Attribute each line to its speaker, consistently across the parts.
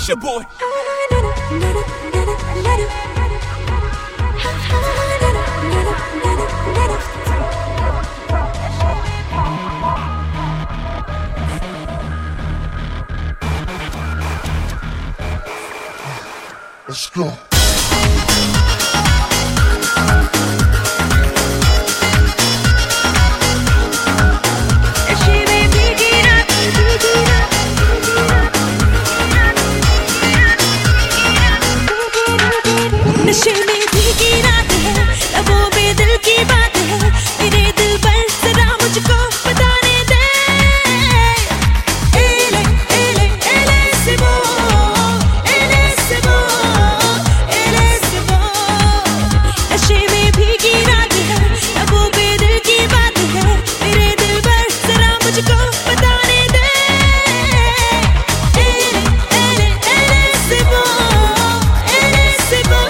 Speaker 1: your boy.
Speaker 2: Let's go.
Speaker 3: नशे में भीगी रात है, लबों पे दिल की बात है, मेरे दिल पर जरा मुझको बताने दे। एले एले एले से वो, एले से वो, एले से वो। नशे में भीगी रात है, लबों पे दिल की बात है, मेरे दिल पर जरा मुझको बताने दे। एले एले एले से वो, एले से वो।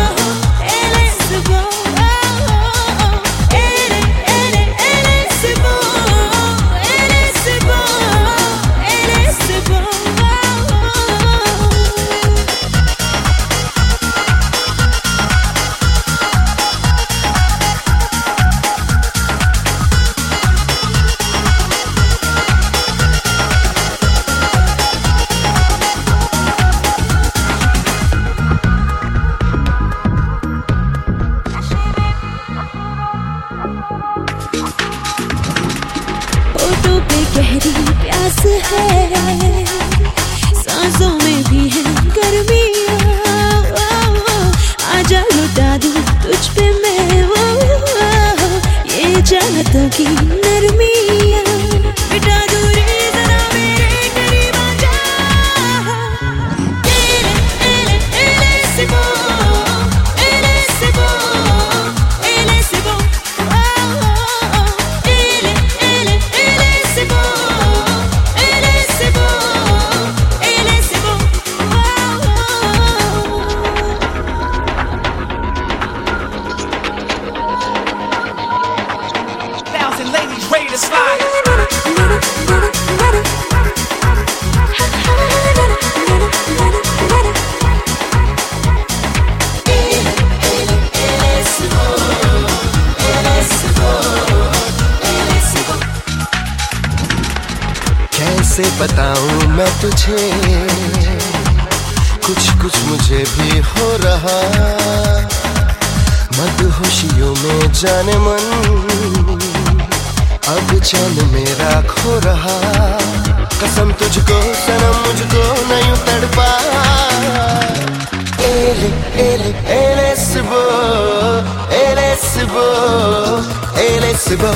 Speaker 3: होठों पे गहरी प्यास है, सांसों में भी है गर्मियाँ। आजा लुटा दूँ तुझ पे मैं वो, ये चाहतों की नरमियाँ। मिटा दूँ रे जरा मेरे करीब आजा। एले एले एले से वो, एले से वो, एले से वो।
Speaker 1: Ready to slide.
Speaker 4: कैसे बताऊं मैं तुझे, कुछ कुछ मुझे भी हो रहा। मदहोशियों में जाने मन, अब चैन मेरा खो रहा। कसम तुझको सनम मुझको नहीं तड़पा। एले एले एले सिबो, एले सिबो, एले सिबो।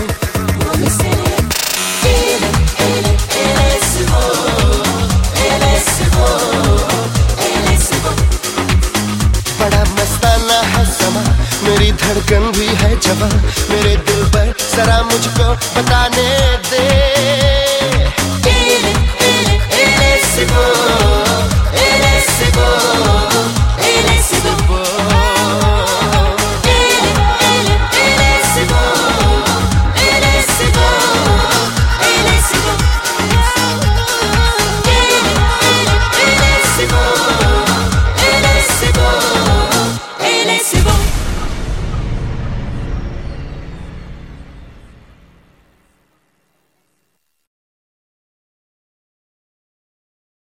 Speaker 4: बड़ा मस्ताना है समा, मेरी धड़कन भी है जवां, मेरे दिल पर जरा मुझको बताने दे। एले एले एले सिबो।